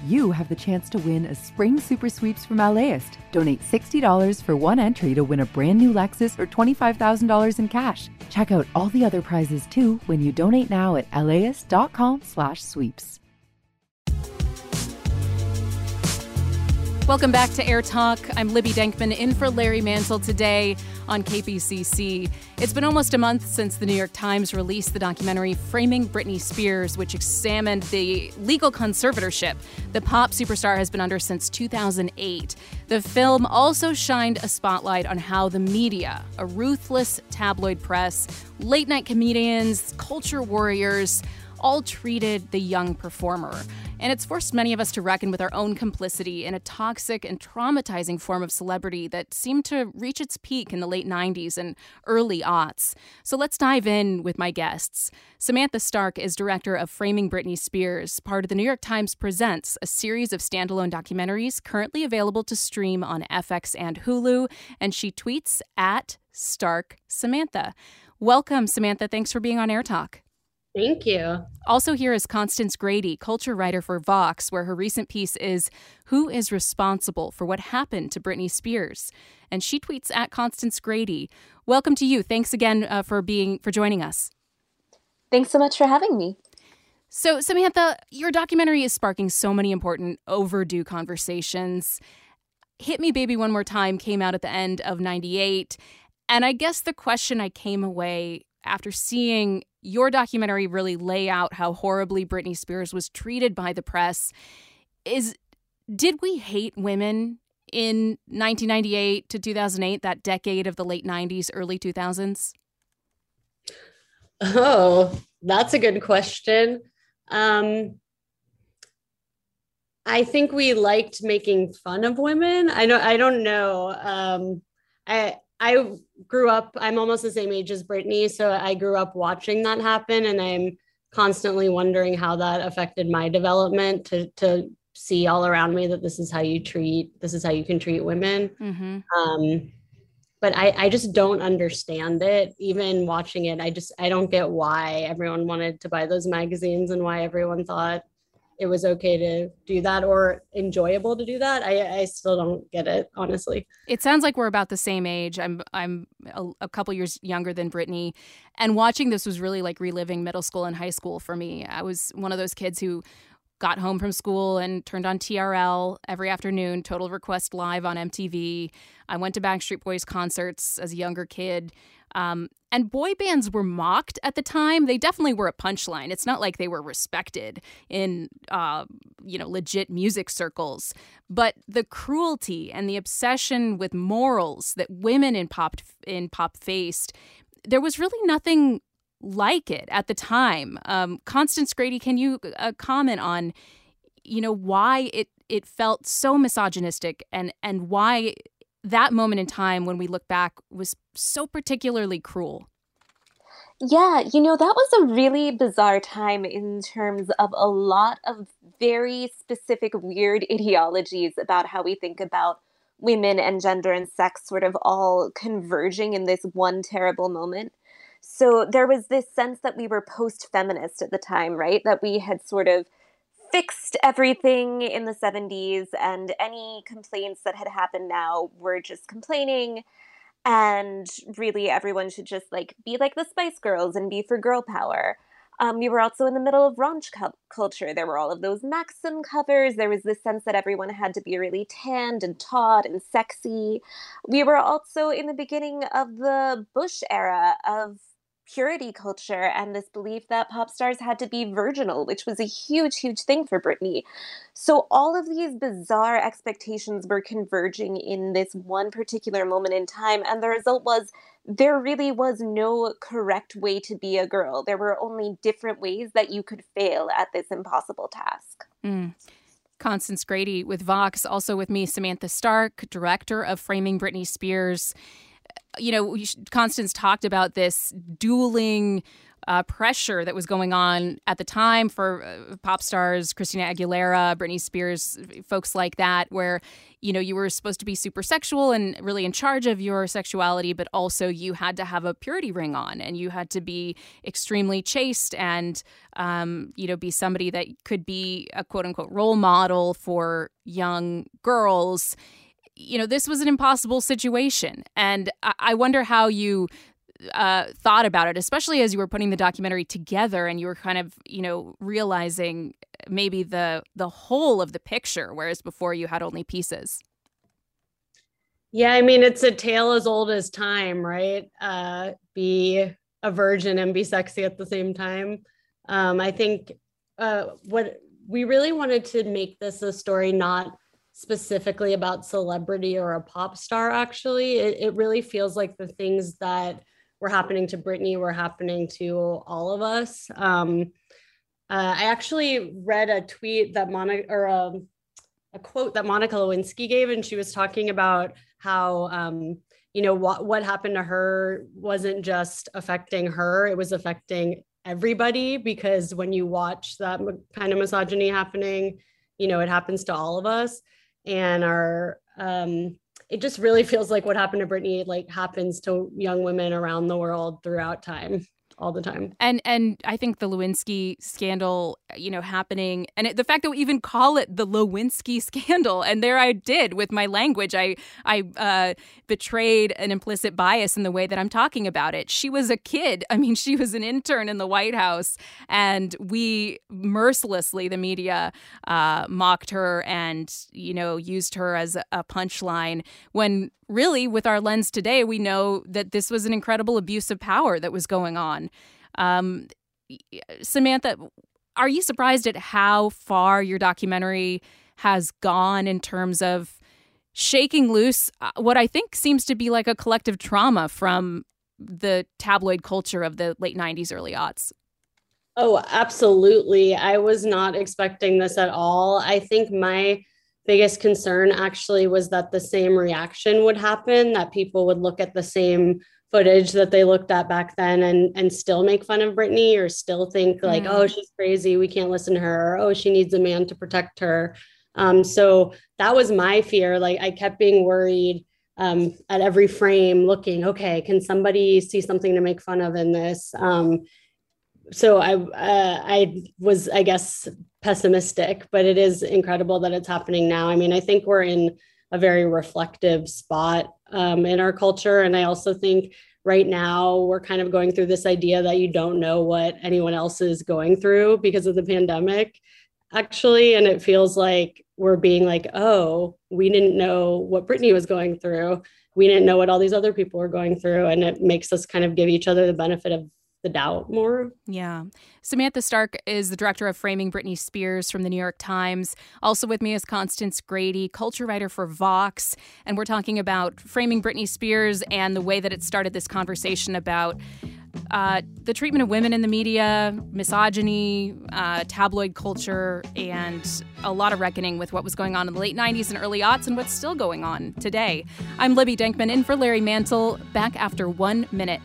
you have the chance to win a spring super sweeps from LAist. Donate $60 for one entry to win a brand new Lexus or $25,000 in cash. Check out all the other prizes too when you donate now at laist.com/sweeps. Welcome back to Air Talk. I'm Libby Denkman in for Larry Mansell today on KPCC. It's been almost a month since the New York Times released the documentary Framing Britney Spears, which examined the legal conservatorship the pop superstar has been under since 2008. The film also shined a spotlight on how the media, a ruthless tabloid press, late-night comedians, culture warriors, all treated the young performer. And it's forced many of us to reckon with our own complicity in a toxic and traumatizing form of celebrity that seemed to reach its peak in the late 90s and early aughts. So let's dive in with my guests. Samantha Stark is director of Framing Britney Spears, part of the New York Times Presents, a series of standalone documentaries currently available to stream on FX and Hulu. And she tweets at Stark Samantha. Welcome, Samantha. Thanks for being on Air Talk. Thank you. Also here is Constance Grady, culture writer for Vox, where her recent piece is Who is Responsible for What Happened to Britney Spears? And she tweets at Constance Grady. Welcome to you. Thanks again for joining us. Thanks so much for having me. So, Samantha, your documentary is sparking so many important overdue conversations. Hit Me Baby One More Time came out at the end of 98. And I guess the question I came away after seeing your documentary really lay out how horribly Britney Spears was treated by the press is, did we hate women in 1998 to 2008, that decade of the late 90s, early 2000s? Oh, that's a good question. I think we liked making fun of women. I don't know. I grew up, I'm almost the same age as Britney, so I grew up watching that happen, and I'm constantly wondering how that affected my development to see all around me that this is how you can treat women. Mm-hmm. But I just don't understand it. Even watching it, I don't get why everyone wanted to buy those magazines and why everyone thought it was okay to do that or enjoyable to do that. I still don't get it, honestly. It sounds like we're about the same age. I'm a couple years younger than Britney, and watching this was really like reliving middle school and high school for me. I was one of those kids who got home from school and turned on TRL every afternoon, Total Request Live on MTV. I went to Backstreet Boys concerts as a younger kid. And boy bands were mocked at the time. They definitely were a punchline. It's not like they were respected in, legit music circles. But the cruelty and the obsession with morals that women in pop faced, there was really nothing like it at the time. Constance Grady, can you comment on, why it felt so misogynistic and why that moment in time when we look back was so particularly cruel? Yeah, that was a really bizarre time in terms of a lot of very specific weird ideologies about how we think about women and gender and sex sort of all converging in this one terrible moment. So there was this sense that we were post-feminist at the time, right? That we had sort of fixed everything in the 70s, and any complaints that had happened now were just complaining, and really everyone should just be like the Spice Girls and be for girl power. We were also in the middle of raunch culture. There were all of those Maxim covers. There was this sense that everyone had to be really tanned and taut and sexy. We were also in the beginning of the Bush era of purity culture and this belief that pop stars had to be virginal, which was a huge, huge thing for Britney. So all of these bizarre expectations were converging in this one particular moment in time. And the result was there really was no correct way to be a girl. There were only different ways that you could fail at this impossible task. Constance Grady with Vox, also with me, Samantha Stark, director of Framing Britney Spears. Constance talked about this dueling pressure that was going on at the time for pop stars, Christina Aguilera, Britney Spears, folks like that, where, you were supposed to be super sexual and really in charge of your sexuality, but also you had to have a purity ring on and you had to be extremely chaste and, be somebody that could be a quote unquote role model for young girls. This was an impossible situation. And I wonder how you thought about it, especially as you were putting the documentary together and you were kind of, realizing maybe the whole of the picture, whereas before you had only pieces. Yeah, I mean, it's a tale as old as time, right? Be a virgin and be sexy at the same time. I think what we really wanted to make this a story not specifically about celebrity or a pop star, actually. It really feels like the things that were happening to Britney were happening to all of us. I actually read a tweet that a quote that Monica Lewinsky gave, and she was talking about how, what happened to her wasn't just affecting her, it was affecting everybody, because when you watch that kind of misogyny happening, it happens to all of us. And it just really feels like what happened to Britney, like, happens to young women around the world throughout time, all the time. And I think the Lewinsky scandal, happening, and the fact that we even call it the Lewinsky scandal, and there I did with my language, I betrayed an implicit bias in the way that I'm talking about it. She was a kid. I mean, she was an intern in the White House, and we mercilessly, the media, mocked her and, used her as a punchline, when really, with our lens today, we know that this was an incredible abuse of power that was going on. Samantha, are you surprised at how far your documentary has gone in terms of shaking loose what I think seems to be like a collective trauma from the tabloid culture of the late 90s, early aughts? Oh, absolutely. I was not expecting this at all. I think my biggest concern actually was that the same reaction would happen, that people would look at the same footage that they looked at back then and still make fun of Britney, or still think like, oh, she's crazy, we can't listen to her, or oh, she needs a man to protect her. So that was my fear. Like, I kept being worried at every frame, looking, okay, can somebody see something to make fun of in this? So I was, I guess, pessimistic, but it is incredible that it's happening now. I mean, I think we're in a very reflective spot in our culture. And I also think right now we're kind of going through this idea that you don't know what anyone else is going through because of the pandemic, actually. And it feels like we're being like, oh, we didn't know what Britney was going through. We didn't know what all these other people were going through. And it makes us kind of give each other the benefit of the doubt more. Yeah. Samantha Stark is the director of Framing Britney Spears from the New York Times. Also with me is Constance Grady, culture writer for Vox. And we're talking about Framing Britney Spears and the way that it started this conversation about the treatment of women in the media, misogyny, tabloid culture, and a lot of reckoning with what was going on in the late 90s and early aughts and what's still going on today. I'm Libby Denkman, in for Larry Mantle, back after 1 minute.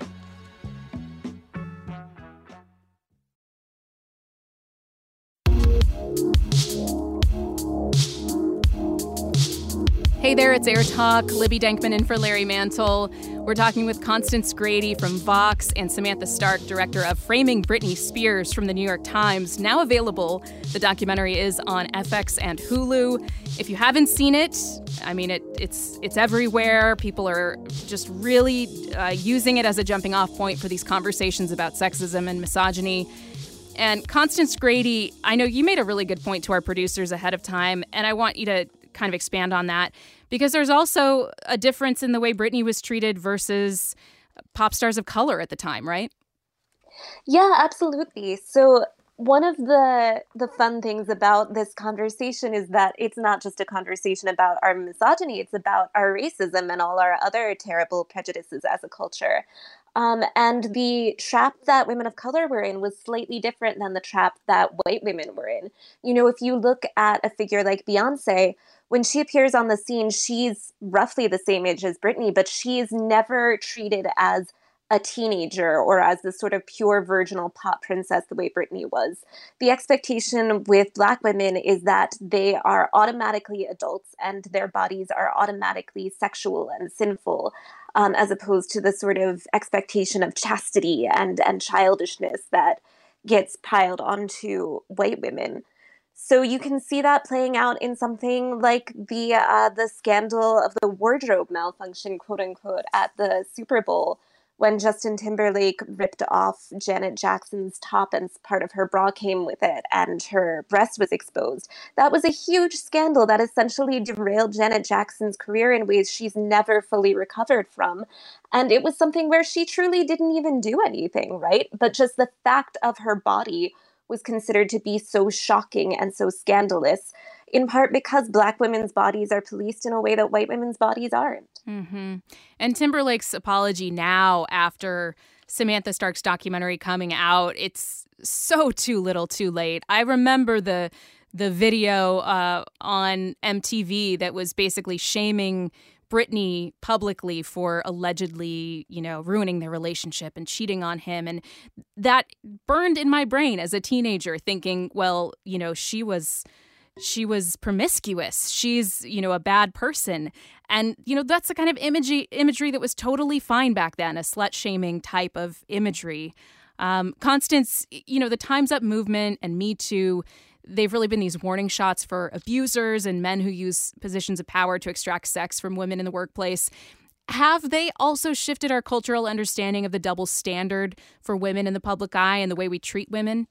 Hey there, it's Air Talk. Libby Denkman in for Larry Mantle. We're talking with Constance Grady from Vox and Samantha Stark, director of Framing Britney Spears from the New York Times. Now available, the documentary is on FX and Hulu. If you haven't seen it, I mean, it's everywhere. People are just really using it as a jumping off point for these conversations about sexism and misogyny. And Constance Grady, I know you made a really good point to our producers ahead of time, and I want you to kind of expand on that, because there's also a difference in the way Britney was treated versus pop stars of color at the time, right? Yeah, absolutely. So one of the fun things about this conversation is that it's not just a conversation about our misogyny, it's about our racism and all our other terrible prejudices as a culture. And the trap that women of color were in was slightly different than the trap that white women were in. You know, if you look at a figure like Beyonce, when she appears on the scene, she's roughly the same age as Britney, but she's never treated as a teenager or as this sort of pure virginal pop princess the way Britney was. The expectation with Black women is that they are automatically adults and their bodies are automatically sexual and sinful, as opposed to the sort of expectation of chastity and childishness that gets piled onto white women. So you can see that playing out in something like the scandal of the wardrobe malfunction, quote unquote, at the Super Bowl, when Justin Timberlake ripped off Janet Jackson's top and part of her bra came with it and her breast was exposed. That was a huge scandal that essentially derailed Janet Jackson's career in ways she's never fully recovered from. And it was something where she truly didn't even do anything, right? But just the fact of her body was considered to be so shocking and so scandalous, in part because Black women's bodies are policed in a way that white women's bodies aren't. Mm-hmm. And Timberlake's apology now after Samantha Stark's documentary coming out, it's so too little too late. I remember the video on MTV that was basically shaming Britney publicly for allegedly, ruining their relationship and cheating on him. And that burned in my brain as a teenager thinking, well, she was promiscuous. She's, a bad person. And, that's the kind of imagery that was totally fine back then, a slut-shaming type of imagery. Constance, the Time's Up movement and Me Too, they've really been these warning shots for abusers and men who use positions of power to extract sex from women in the workplace. Have they also shifted our cultural understanding of the double standard for women in the public eye and the way we treat women?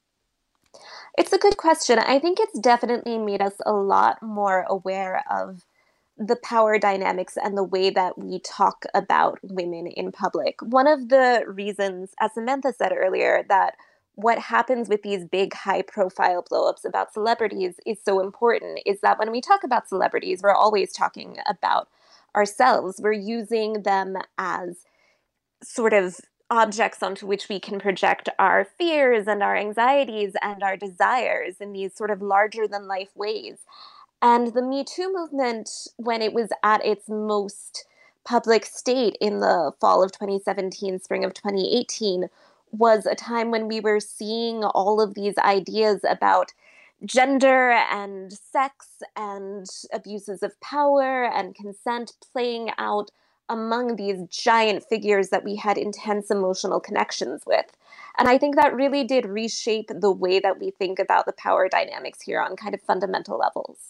It's a good question. I think it's definitely made us a lot more aware of the power dynamics and the way that we talk about women in public. One of the reasons, as Samantha said earlier, that what happens with these big high-profile blow-ups about celebrities is so important is that when we talk about celebrities, we're always talking about ourselves. We're using them as sort of objects onto which we can project our fears and our anxieties and our desires in these sort of larger-than-life ways. And the Me Too movement, when it was at its most public state in the fall of 2017, spring of 2018, was a time when we were seeing all of these ideas about gender and sex and abuses of power and consent playing out among these giant figures that we had intense emotional connections with. And I think that really did reshape the way that we think about the power dynamics here on kind of fundamental levels.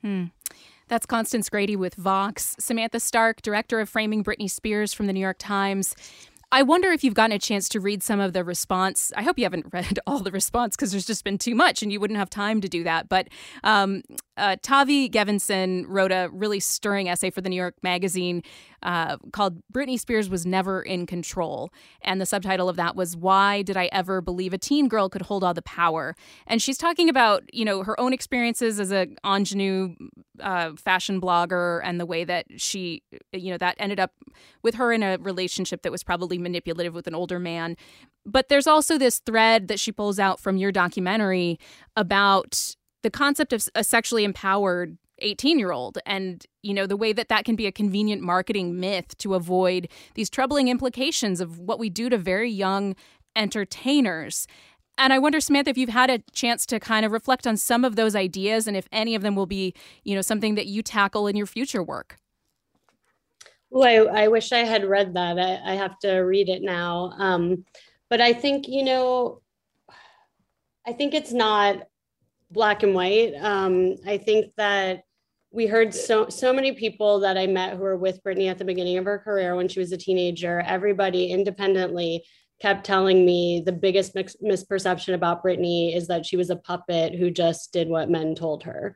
That's Constance Grady with Vox. Samantha Stark, director of Framing Britney Spears from the New York Times. I wonder if you've gotten a chance to read some of the response. I hope you haven't read all the response because there's just been too much and you wouldn't have time to do that. But Tavi Gevinson wrote a really stirring essay for the New York Magazine called Britney Spears Was Never in Control. And the subtitle of that was, Why Did I Ever Believe a Teen Girl Could Hold All the Power? And she's talking about, her own experiences as a ingenue fashion blogger and the way that she, that ended up with her in a relationship that was probably manipulative with an older man. But there's also this thread that she pulls out from your documentary about the concept of a sexually empowered 18-year-old and, the way that can be a convenient marketing myth to avoid these troubling implications of what we do to very young entertainers. And I wonder, Samantha, if you've had a chance to kind of reflect on some of those ideas and if any of them will be, something that you tackle in your future work. Oh, I wish I had read that. I have to read it now. But I think, I think it's not black and white. I think that we heard so many people that I met who were with Britney at the beginning of her career when she was a teenager. Everybody independently kept telling me the biggest misperception about Britney is that she was a puppet who just did what men told her.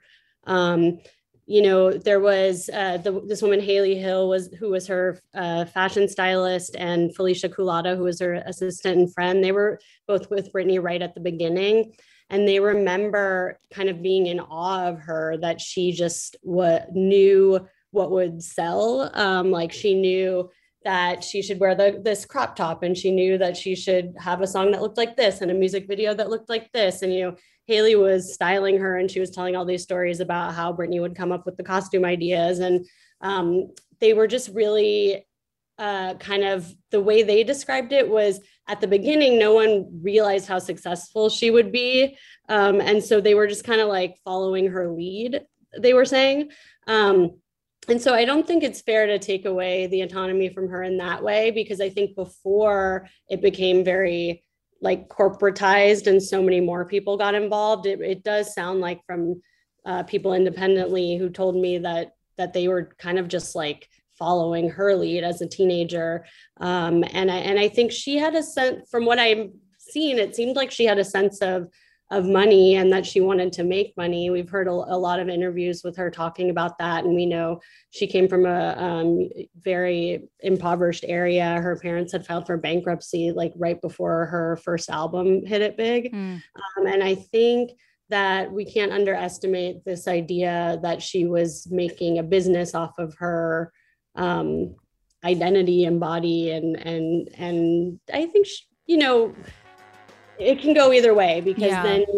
There was this woman, Hailey Hill, who was her fashion stylist, and Felicia Culata, who was her assistant and friend. They were both with Britney right at the beginning. And they remember kind of being in awe of her, that she just knew what would sell. Like she knew that she should wear this crop top, and she knew that she should have a song that looked like this and a music video that looked like this. And, Hailey was styling her and she was telling all these stories about how Britney would come up with the costume ideas. And they were just really kind of the way they described it was at the beginning, no one realized how successful she would be. And so they were just kind of like following her lead, they were saying. And so I don't think it's fair to take away the autonomy from her in that way, because I think before it became very like corporatized and so many more people got involved, it does sound like from people independently who told me that they were kind of just like following her lead as a teenager. And I think she had a sense, from what I've seen, it seemed like she had a sense of money and that she wanted to make money. We've heard a lot of interviews with her talking about that. And we know she came from a very impoverished area. Her parents had filed for bankruptcy like right before her first album hit it big. And I think that we can't underestimate this idea that she was making a business off of her identity and body. And I think, it can go either way because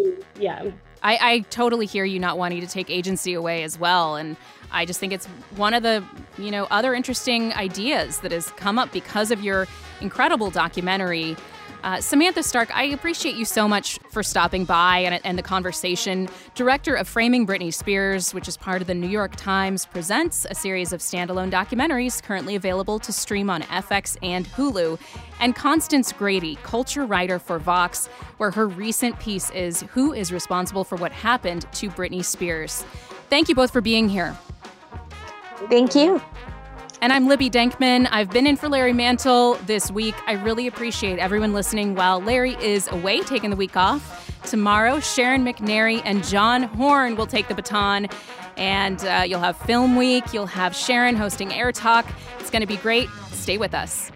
I totally hear you not wanting to take agency away as well. And I just think it's one of the, other interesting ideas that has come up because of your incredible documentary. Samantha Stark, I appreciate you so much for stopping by and the conversation. Director of Framing Britney Spears, which is part of the New York Times Presents, a series of standalone documentaries currently available to stream on FX and Hulu. And Constance Grady, culture writer for Vox, where her recent piece is Who is Responsible for What Happened to Britney Spears? Thank you both for being here. Thank you. And I'm Libby Denkman. I've been in for Larry Mantle this week. I really appreciate everyone listening while Larry is away, taking the week off. Tomorrow, Sharon McNary and John Horn will take the baton. And you'll have Film Week. You'll have Sharon hosting Air Talk. It's going to be great. Stay with us.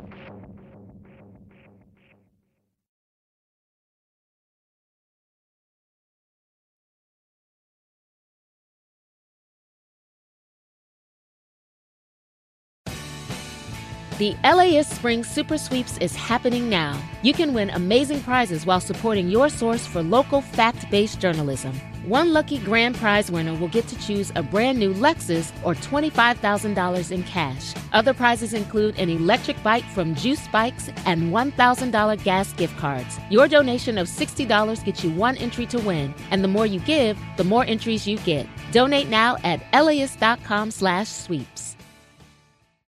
The LAist Spring Super Sweeps is happening now. You can win amazing prizes while supporting your source for local fact-based journalism. One lucky grand prize winner will get to choose a brand new Lexus or $25,000 in cash. Other prizes include an electric bike from Juice Bikes and $1,000 gas gift cards. Your donation of $60 gets you one entry to win, and the more you give, the more entries you get. Donate now at LAist.com/sweeps.